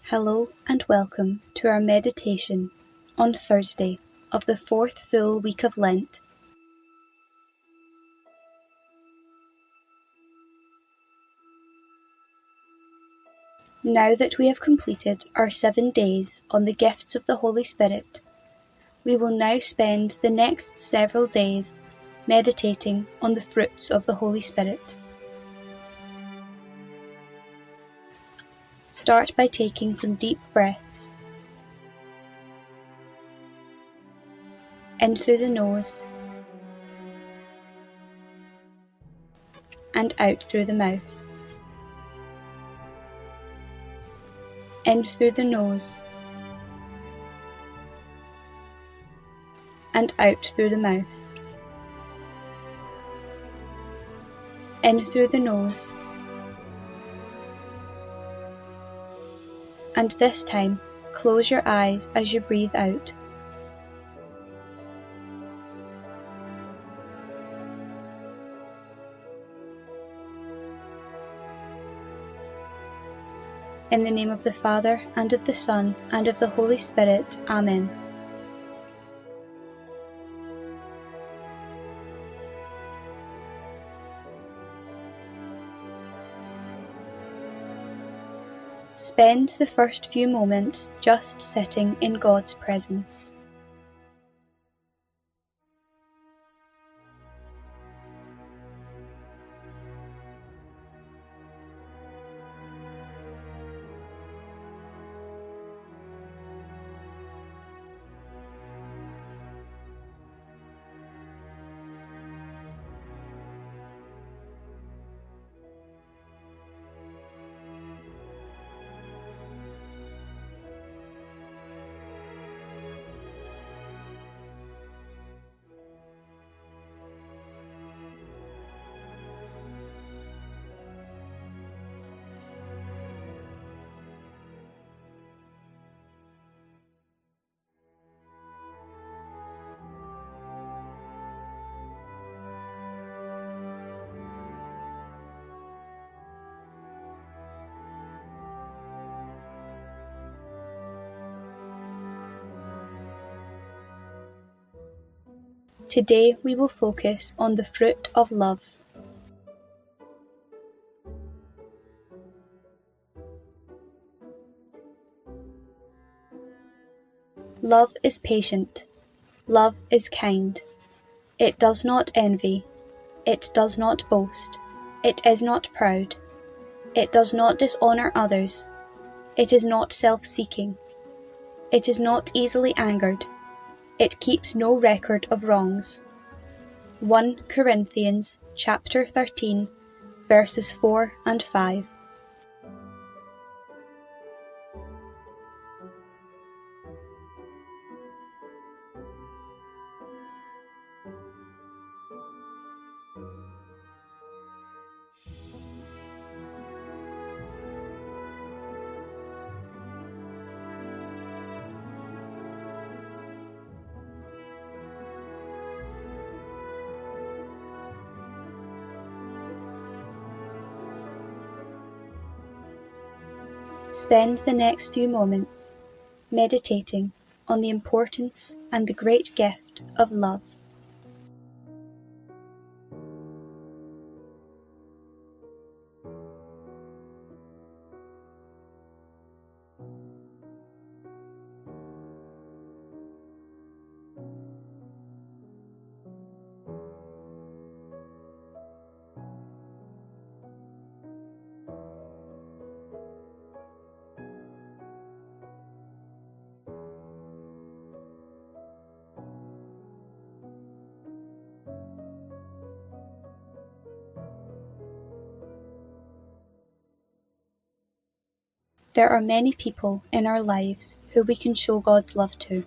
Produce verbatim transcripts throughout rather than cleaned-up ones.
Hello and welcome to our meditation on Thursday of the fourth full week of Lent. Now that we have completed our seven days on the gifts of the Holy Spirit, we will now spend the next several days meditating on the fruits of the Holy Spirit. Start by taking some deep breaths. In through the nose and out through the mouth. In through the nose and out through the mouth. In through the nose. And this time, close your eyes as you breathe out. In the name of the Father, and of the Son, and of the Holy Spirit. Amen. Spend the first few moments just sitting in God's presence. Today we will focus on the fruit of love. Love is patient. Love is kind. It does not envy. It does not boast. It is not proud. It does not dishonour others. It is not self-seeking. It is not easily angered. It keeps no record of wrongs. First Corinthians chapter thirteen, verses four and five. Spend the next few moments meditating on the importance and the great gift of love. There are many people in our lives who we can show God's love to.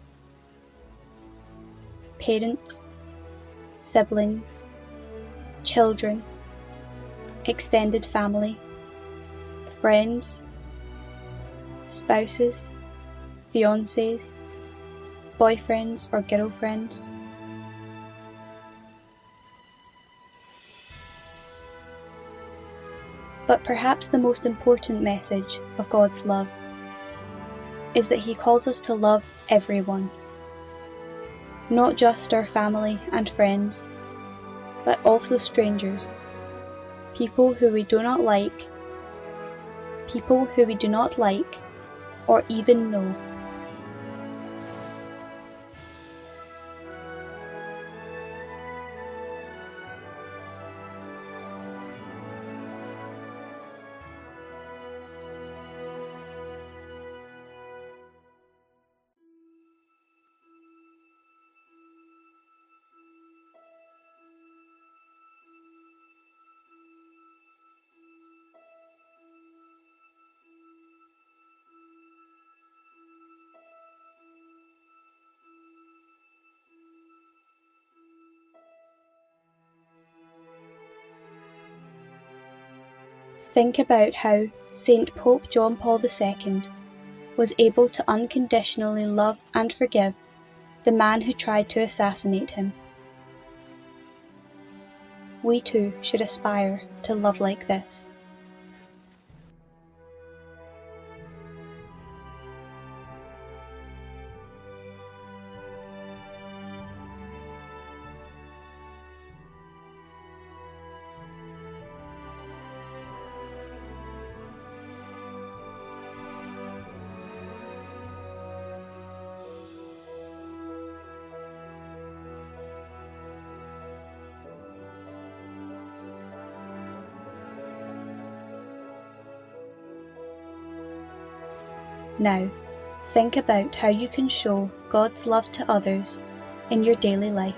Parents, siblings, children, extended family, friends, spouses, fiancés, boyfriends or girlfriends. But perhaps the most important message of God's love is that He calls us to love everyone, not just our family and friends, but also strangers, people who we do not like, people who we do not like or even know. Think about how Saint Pope John Paul the Second was able to unconditionally love and forgive the man who tried to assassinate him. We too should aspire to love like this. Now, think about how you can show God's love to others in your daily life.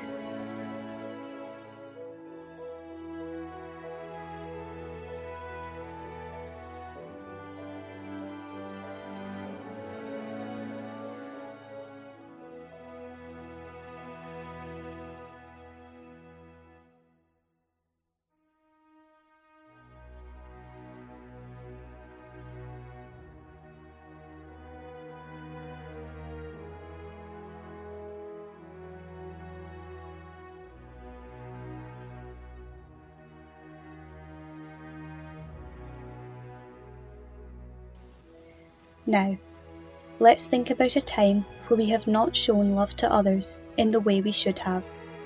Now, let's think about a time where we have not shown love to others in the way we should have.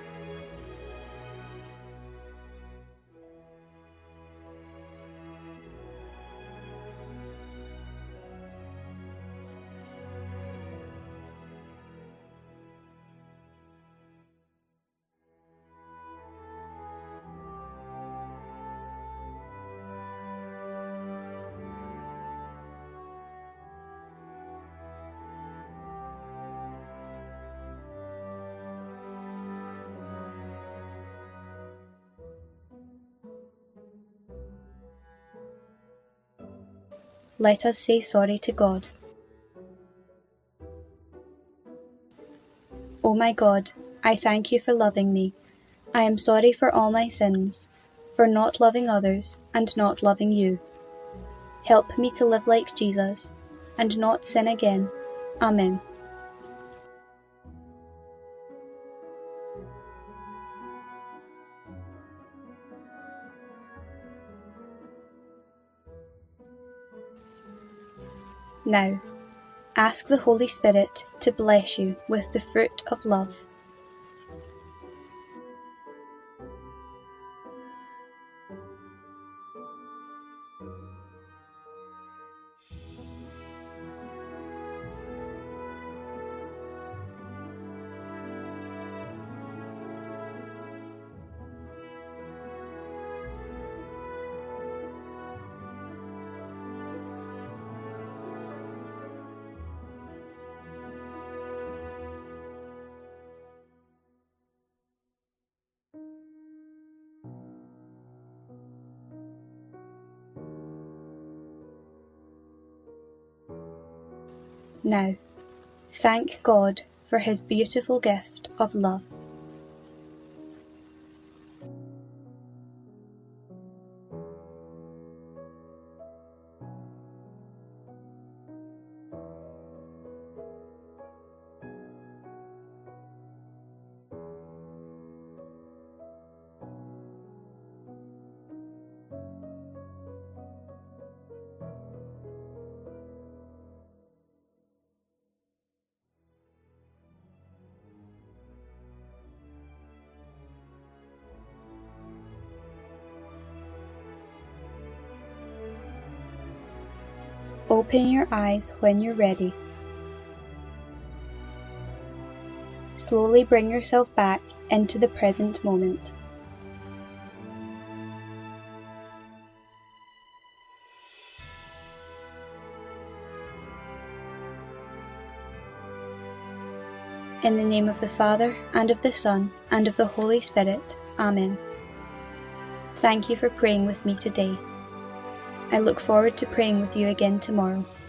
Let us say sorry to God. O my God, I thank you for loving me. I am sorry for all my sins, for not loving others and not loving you. Help me to live like Jesus and not sin again. Amen. Now, ask the Holy Spirit to bless you with the fruit of love. Now, thank God for His beautiful gift of love. Open your eyes when you're ready. Slowly bring yourself back into the present moment. In the name of the Father, and of the Son, and of the Holy Spirit. Amen. Thank you for praying with me today. I look forward to praying with you again tomorrow.